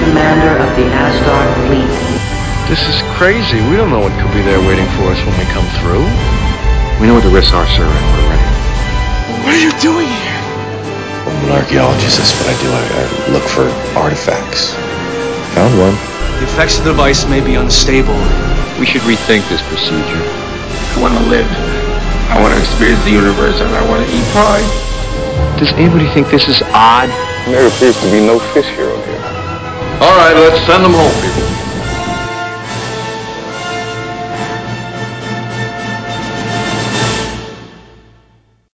commander of the Asgard fleet. This is crazy. We don't know what could be there waiting for us when we come through. We know what the risks are, sir, and we're ready. What are you doing here? I'm an archaeologist. That's what I do. I look for artifacts. Found one. The effects of the device may be unstable. We should rethink this procedure. I want to live. I want to experience the universe, and I want to eat pie. Does anybody think this is odd? There appears to be no fish here on here. All right, let's send them home, people.